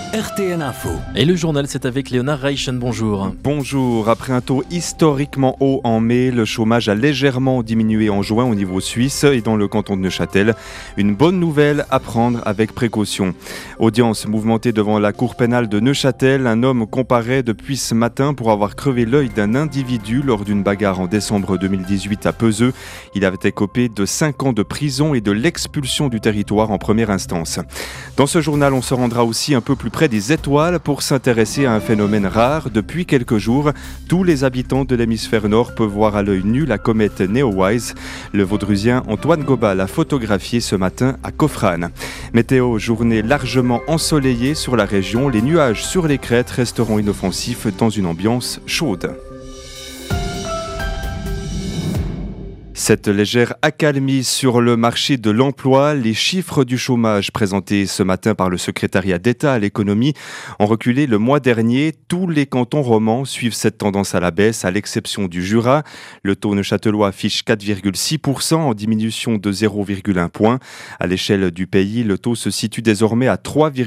RTN Info. Et le journal, c'est avec Léonard Reichen, bonjour. Bonjour, après un taux historiquement haut en mai, le chômage a légèrement diminué en juin au niveau suisse et dans le canton de Neuchâtel. Une bonne nouvelle à prendre avec précaution. Audience mouvementée devant la cour pénale de Neuchâtel, un homme comparaît depuis ce matin pour avoir crevé l'œil d'un individu lors d'une bagarre en décembre 2018 à Peseux. Il avait écopé de 5 ans de prison et de l'expulsion du territoire en première instance. Dans ce journal, on se rendra aussi un peu plus près des étoiles pour s'intéresser à un phénomène rare. Depuis quelques jours, tous les habitants de l'hémisphère nord peuvent voir à l'œil nu la comète Neowise. Le vaudrusien Antoine Goba l'a photographié ce matin à Cofrane. Météo, journée largement ensoleillée sur la région. Les nuages sur les crêtes resteront inoffensifs dans une ambiance chaude. Cette légère accalmie sur le marché de l'emploi, les chiffres du chômage présentés ce matin par le secrétariat d'État à l'économie ont reculé le mois dernier. Tous les cantons romans suivent cette tendance à la baisse, à l'exception du Jura. Le taux neuchâtelois affiche 4,6% en diminution de 0,1 point. À l'échelle du pays, le taux se situe désormais à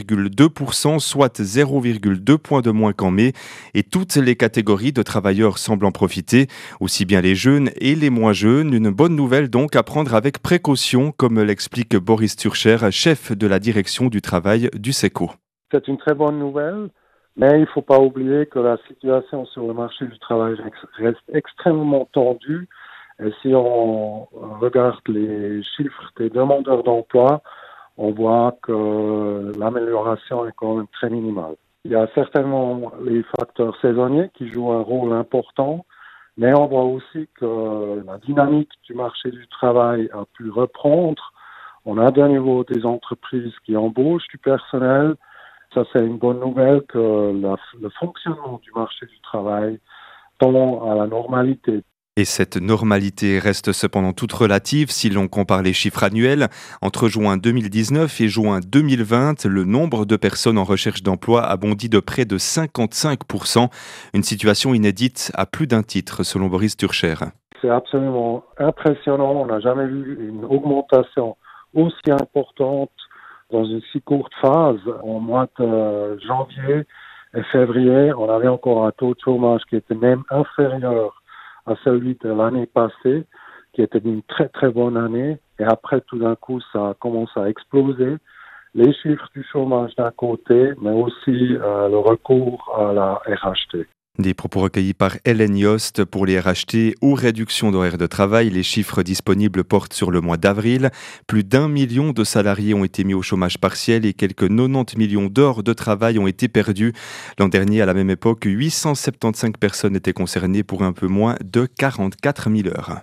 3,2%, soit 0,2 points de moins qu'en mai. Et toutes les catégories de travailleurs semblent en profiter, aussi bien les jeunes et les moins jeunes. Une bonne nouvelle donc à prendre avec précaution, comme l'explique Boris Turcher, chef de la direction du travail du SECO. C'est une très bonne nouvelle, mais il ne faut pas oublier que la situation sur le marché du travail reste extrêmement tendue. Et si on regarde les chiffres des demandeurs d'emploi, on voit que l'amélioration est quand même très minimale. Il y a certainement les facteurs saisonniers qui jouent un rôle important. Mais on voit aussi que la dynamique du marché du travail a pu reprendre. On a de nouveau des entreprises qui embauchent du personnel. Ça, c'est une bonne nouvelle que le fonctionnement du marché du travail tend à la normalité. Et cette normalité reste cependant toute relative si l'on compare les chiffres annuels. Entre juin 2019 et juin 2020, le nombre de personnes en recherche d'emploi a bondi de près de 55%. Une situation inédite à plus d'un titre, selon Boris Turcher. C'est absolument impressionnant. On n'a jamais vu une augmentation aussi importante dans une si courte phase. En mois de janvier et février, on avait encore un taux de chômage qui était même inférieur à celui de l'année passée, qui était une très très bonne année. Et après, tout d'un coup, ça a commencé à exploser. Les chiffres du chômage d'un côté, mais aussi le recours à la RHT. Des propos recueillis par Hélène Yost pour les RHT ou réduction d'horaire de travail. Les chiffres disponibles portent sur le mois d'avril. Plus d'1 million de salariés ont été mis au chômage partiel et quelques 90 millions d'heures de travail ont été perdues. L'an dernier, à la même époque, 875 personnes étaient concernées pour un peu moins de 44 000 heures.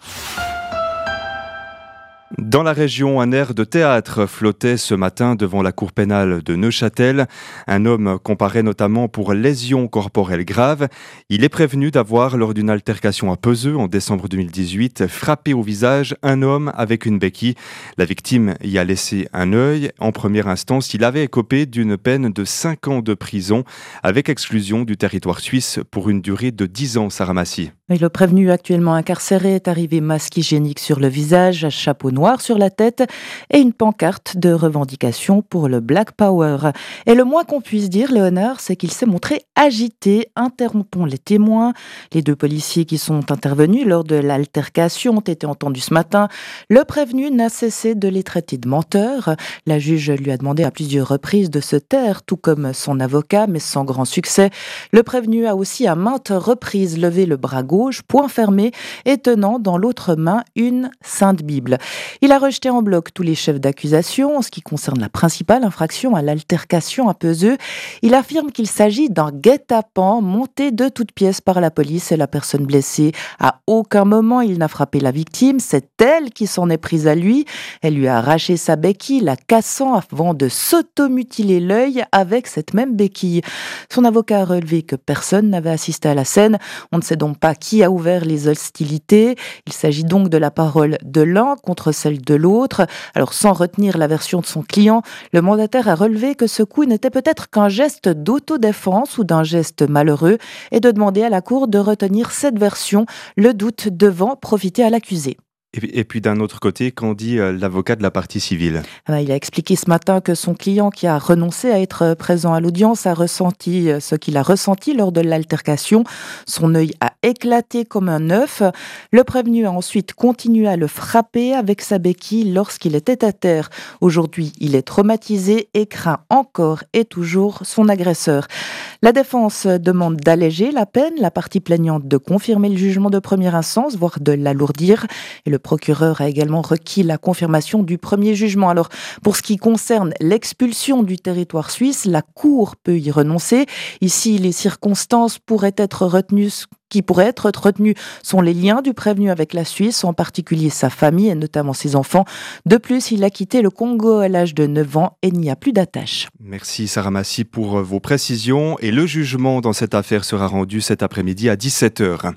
Dans la région, un air de théâtre flottait ce matin devant la cour pénale de Neuchâtel. Un homme comparaît notamment pour lésions corporelles graves. Il est prévenu d'avoir, lors d'une altercation à Peseux en décembre 2018, frappé au visage un homme avec une béquille. La victime y a laissé un œil. En première instance, il avait écopé d'une peine de 5 ans de prison avec exclusion du territoire suisse pour une durée de 10 ans, Sarah Massy. Et le prévenu actuellement incarcéré est arrivé masque hygiénique sur le visage, chapeau noir sur la tête et une pancarte de revendication pour le Black Power. Et le moins qu'on puisse dire, Léonard, c'est qu'il s'est montré agité. Interrompons les témoins. Les 2 policiers qui sont intervenus lors de l'altercation ont été entendus ce matin. Le prévenu n'a cessé de les traiter de menteurs. La juge lui a demandé à plusieurs reprises de se taire, tout comme son avocat, mais sans grand succès. Le prévenu a aussi à maintes reprises levé le bras gauche, poing fermé, et tenant dans l'autre main une sainte Bible. Il a rejeté en bloc tous les chefs d'accusation en ce qui concerne la principale infraction à l'altercation à Peseux. Il affirme qu'il s'agit d'un guet-apens monté de toutes pièces par la police et la personne blessée. À aucun moment il n'a frappé la victime, c'est elle qui s'en est prise à lui. Elle lui a arraché sa béquille, la cassant avant de s'automutiler l'œil avec cette même béquille. Son avocat a relevé que personne n'avait assisté à la scène. On ne sait donc pas qui a ouvert les hostilités. Il s'agit donc de la parole de l'un contre celle de l'autre. Alors, sans retenir la version de son client, le mandataire a relevé que ce coup n'était peut-être qu'un geste d'autodéfense ou d'un geste malheureux et de demander à la cour de retenir cette version, le doute devant profiter à l'accusé. Et puis d'un autre côté, qu'en dit l'avocat de la partie civile? Il a expliqué ce matin que son client qui a renoncé à être présent à l'audience a ressenti ce qu'il a ressenti lors de l'altercation. Son œil a éclaté comme un œuf. Le prévenu a ensuite continué à le frapper avec sa béquille lorsqu'il était à terre. Aujourd'hui, il est traumatisé et craint encore et toujours son agresseur. La défense demande d'alléger la peine, la partie plaignante de confirmer le jugement de première instance, voire de l'alourdir. Et le procureur a également requis la confirmation du premier jugement. Alors, pour ce qui concerne l'expulsion du territoire suisse, la Cour peut y renoncer. Ici, les circonstances qui pourraient être retenues sont les liens du prévenu avec la Suisse, en particulier sa famille et notamment ses enfants. De plus, il a quitté le Congo à l'âge de 9 ans et n'y a plus d'attache. Merci Sarah Massy pour vos précisions. Et le jugement dans cette affaire sera rendu cet après-midi à 17h.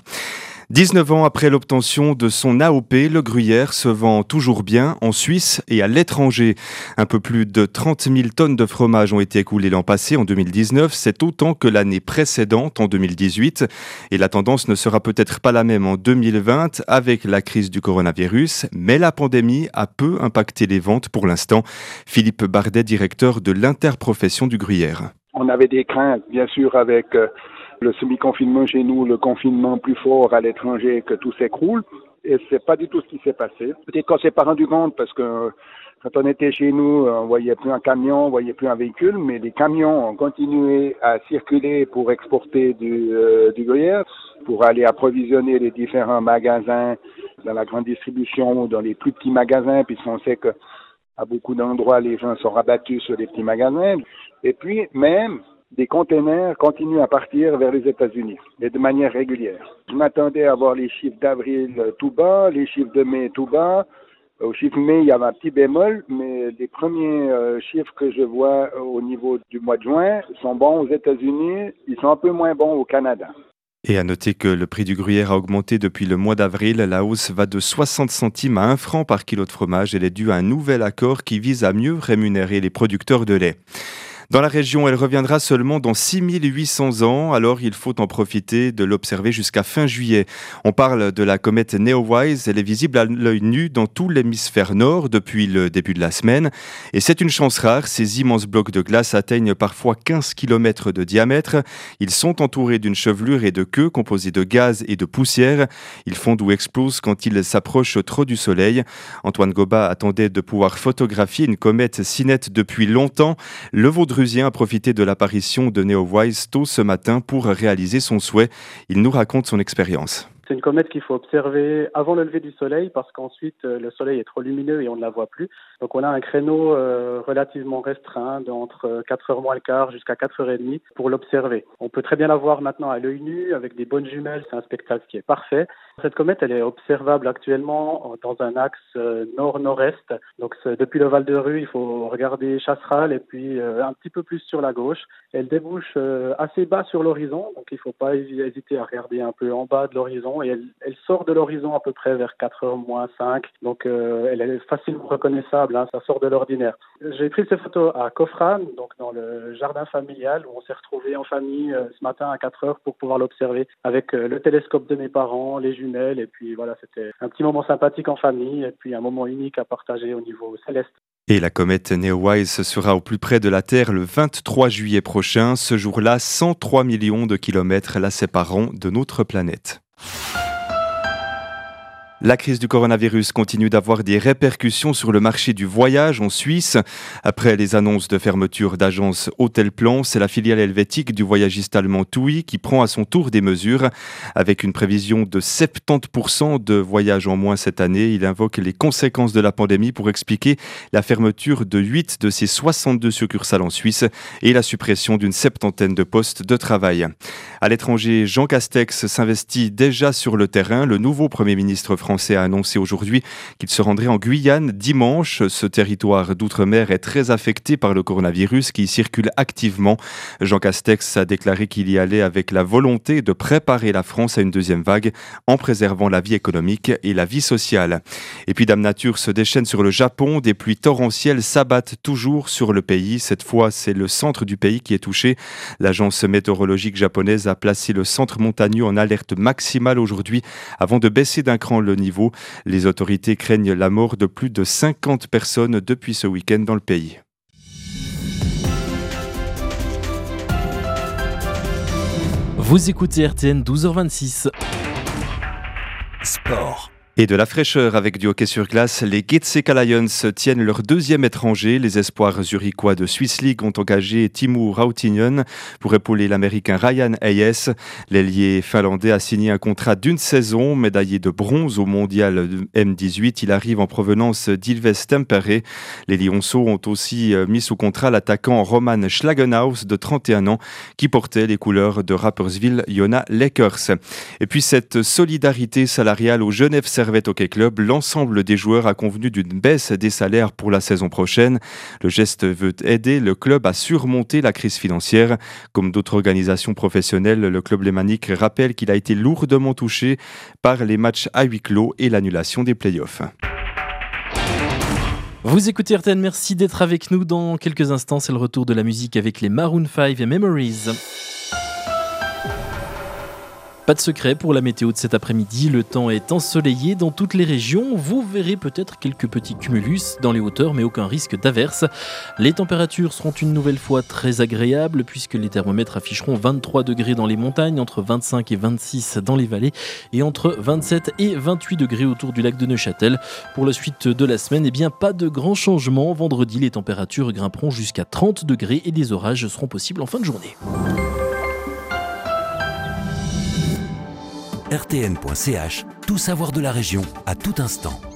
19 ans après l'obtention de son AOP, le gruyère se vend toujours bien en Suisse et à l'étranger. Un peu plus de 30 000 tonnes de fromage ont été écoulées l'an passé, en 2019. C'est autant que l'année précédente, en 2018. Et la tendance ne sera peut-être pas la même en 2020 avec la crise du coronavirus. Mais la pandémie a peu impacté les ventes pour l'instant. Philippe Bardet, directeur de l'interprofession du gruyère. On avait des craintes, bien sûr, avec le semi-confinement chez nous, le confinement plus fort à l'étranger, que tout s'écroule. Et c'est pas du tout ce qui s'est passé. Peut-être qu'on s'est pas rendu compte parce que quand on était chez nous, on voyait plus un camion, on voyait plus un véhicule, mais les camions ont continué à circuler pour exporter du gruyère, pour aller approvisionner les différents magasins dans la grande distribution ou dans les plus petits magasins, puisqu'on sait que à beaucoup d'endroits, les gens sont rabattus sur les petits magasins. Et puis, même, des containers continuent à partir vers les États-Unis, et de manière régulière. Je m'attendais à voir les chiffres d'avril tout bas, les chiffres de mai tout bas. Au chiffre mai, il y avait un petit bémol, mais les premiers chiffres que je vois au niveau du mois de juin sont bons aux États-Unis, ils sont un peu moins bons au Canada. Et à noter que le prix du gruyère a augmenté depuis le mois d'avril. La hausse va de 60 centimes à 1 franc par kilo de fromage. Elle est due à un nouvel accord qui vise à mieux rémunérer les producteurs de lait. Dans la région, elle reviendra seulement dans 6800 ans, alors il faut en profiter de l'observer jusqu'à fin juillet. On parle de la comète Neowise, elle est visible à l'œil nu dans tout l'hémisphère nord depuis le début de la semaine. Et c'est une chance rare, ces immenses blocs de glace atteignent parfois 15 km de diamètre. Ils sont entourés d'une chevelure et de queue composée de gaz et de poussière. Ils fondent ou explosent quand ils s'approchent trop du soleil. Antoine Goba attendait de pouvoir photographier une comète si nette depuis longtemps. Le Vaudreuil a profité de l'apparition de Neowise tôt ce matin pour réaliser son souhait. Il nous raconte son expérience. C'est une comète qu'il faut observer avant le lever du soleil parce qu'ensuite le soleil est trop lumineux et on ne la voit plus. Donc on a un créneau relativement restreint d'entre 4h moins le quart jusqu'à 4h30 pour l'observer. On peut très bien la voir maintenant à l'œil nu avec des bonnes jumelles, c'est un spectacle qui est parfait. Cette comète, elle est observable actuellement dans un axe nord-nord-est. Donc depuis le Val de Rue, il faut regarder Chasseral et puis un petit peu plus sur la gauche. Elle débouche assez bas sur l'horizon, donc il ne faut pas hésiter à regarder un peu en bas de l'horizon. Et elle sort de l'horizon à peu près vers 4h moins 5, donc elle est facilement reconnaissable, hein, ça sort de l'ordinaire. J'ai pris ces photos à Kofran, donc dans le jardin familial, où on s'est retrouvés en famille ce matin à 4h pour pouvoir l'observer avec le télescope de mes parents, les jumelles, et puis voilà, c'était un petit moment sympathique en famille, et puis un moment unique à partager au niveau céleste. Et la comète Neowise sera au plus près de la Terre le 23 juillet prochain. Ce jour-là, 103 millions de kilomètres la sépareront de notre planète. La crise du coronavirus continue d'avoir des répercussions sur le marché du voyage en Suisse. Après les annonces de fermeture d'agences Hôtel-Plan, c'est la filiale helvétique du voyagiste allemand TUI qui prend à son tour des mesures. Avec une prévision de 70% de voyages en moins cette année, il invoque les conséquences de la pandémie pour expliquer la fermeture de 8 de ses 62 succursales en Suisse et la suppression d'une 70aine de postes de travail. À l'étranger, Jean Castex s'investit déjà sur le terrain. Le nouveau Premier ministre français a annoncé aujourd'hui qu'il se rendrait en Guyane dimanche. Ce territoire d'outre-mer est très affecté par le coronavirus qui circule activement. Jean Castex a déclaré qu'il y allait avec la volonté de préparer la France à une deuxième vague en préservant la vie économique et la vie sociale. Et puis Dame Nature se déchaîne sur le Japon. Des pluies torrentielles s'abattent toujours sur le pays. Cette fois, c'est le centre du pays qui est touché. L'agence météorologique japonaise a placé le centre montagneux en alerte maximale aujourd'hui avant de baisser d'un cran le niveau. Les autorités craignent la mort de plus de 50 personnes depuis ce week-end dans le pays. Vous écoutez RTN 12h26. Sport. Et de la fraîcheur avec du hockey sur glace, les Getseka Lions tiennent leur deuxième étranger. Les espoirs zurichois de Swiss League ont engagé Timo Rautinen pour épauler l'américain Ryan Hayes. L'ailier finlandais a signé un contrat d'une saison, médaillé de bronze au mondial M18. Il arrive en provenance d'Ilves Tampere. Les Lionceaux ont aussi mis sous contrat l'attaquant Roman Schlagenhaus de 31 ans qui portait les couleurs de Rapperswil Jona Lakers. Et puis cette solidarité salariale au Genève Servette Hockey Club, l'ensemble des joueurs a convenu d'une baisse des salaires pour la saison prochaine. Le geste veut aider le club à surmonter la crise financière. Comme d'autres organisations professionnelles, le club lémanique rappelle qu'il a été lourdement touché par les matchs à huis clos et l'annulation des playoffs. Vous écoutez RTN, merci d'être avec nous. Dans quelques instants, c'est le retour de la musique avec les Maroon 5 et Memories. Pas de secret pour la météo de cet après-midi, le temps est ensoleillé dans toutes les régions. Vous verrez peut-être quelques petits cumulus dans les hauteurs, mais aucun risque d'averse. Les températures seront une nouvelle fois très agréables puisque les thermomètres afficheront 23 degrés dans les montagnes, entre 25 et 26 dans les vallées et entre 27 et 28 degrés autour du lac de Neuchâtel. Pour la suite de la semaine, pas de grands changements. Vendredi, les températures grimperont jusqu'à 30 degrés et des orages seront possibles en fin de journée. RTN.ch, tout savoir de la région à tout instant.